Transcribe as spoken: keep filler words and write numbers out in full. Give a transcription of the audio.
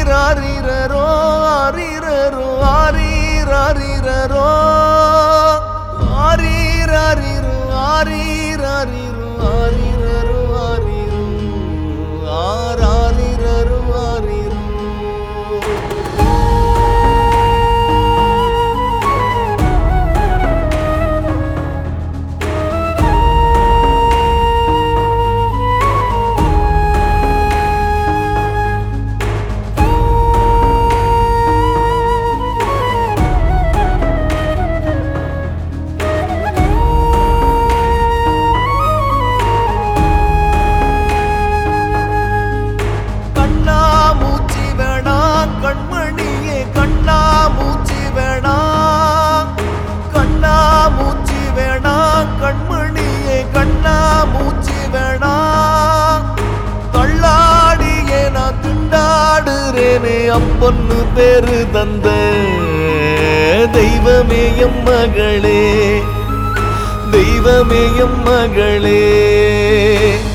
ஆரீரரோ ஆரீரரோ ஆரீரரோ ஆரீரரோ ஆரீரரோ ஆரீரரோ ஆரீரோ ஆரீரரோ ஆரீரோ. கண்மணியே கண்ணா மூச்சி வேணா கண்ணா மூச்சி வேணா கண்மணியே கண்ணா மூச்சி வேணா தள்ளாடியே நான் திண்டாடுறேனே அப்பொன்னு பேரு தந்த தெய்வமே எம் மகளே தெய்வமே எம் மகளே.